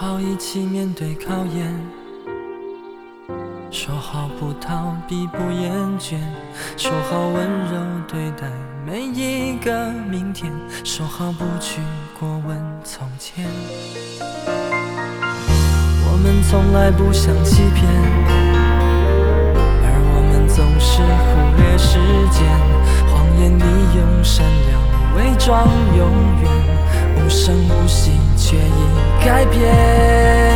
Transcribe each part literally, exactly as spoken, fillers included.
好一起面对考验，说好不逃避不厌倦，说好温柔对待每一个明天，说好不去过问从前。我们从来不想欺骗，而我们总是忽略时间，谎言里用善良伪装永远，无声无息却已改变。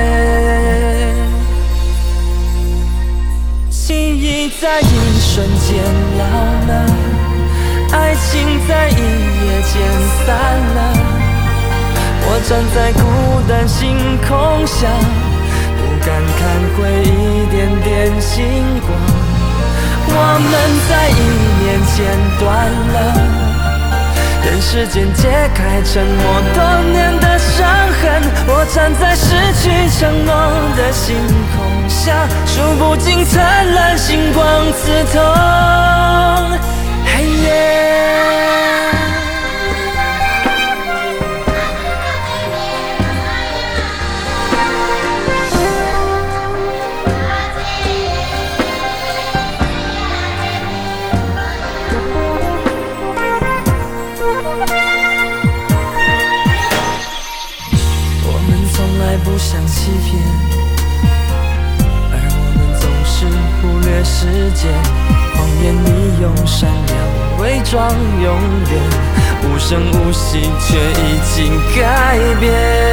记忆在一瞬间老了，爱情在一夜间散了。我站在孤单星空下，不敢看回一点点星光。我们在一念间断了，人世间揭开沉默多年的伤痕。我站在失去承诺的星空下，数不尽灿烂星光刺痛黑夜。不想欺骗，而我们总是忽略时间，谎言里用善良伪装永远，无声无息却已经改变。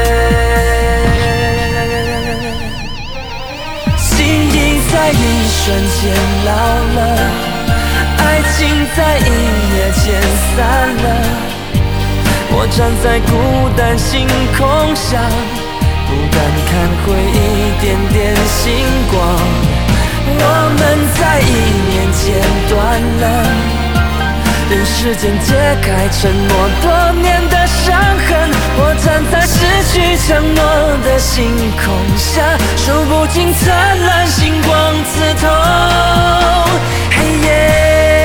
记忆在一瞬间老了，爱情在一夜间散了。我站在孤单星空下，不敢看回一点点星光。我们在一念间断了，人世间揭开沉默多年的伤痕。我站在失去承诺的星空下，数不尽灿烂星光刺痛黑夜。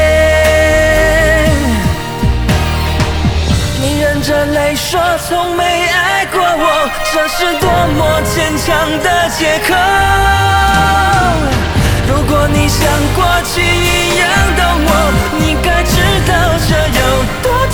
你忍着泪说从没爱过我，这是多么坚强的借口。如果你像过去一样懂我，你该知道这有多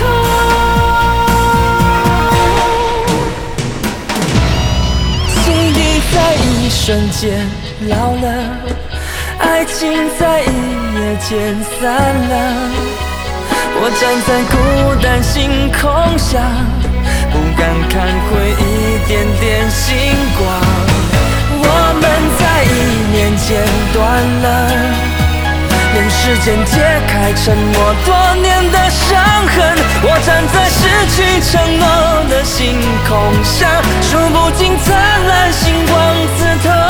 痛。记忆在一瞬间老了，爱情在一夜间散了。我站在孤单星空下，不敢看回一点点星光。我们在一念间断了，人世间揭开沉默多年的伤痕。我站在失去承诺的星空下，数不尽灿烂星光刺痛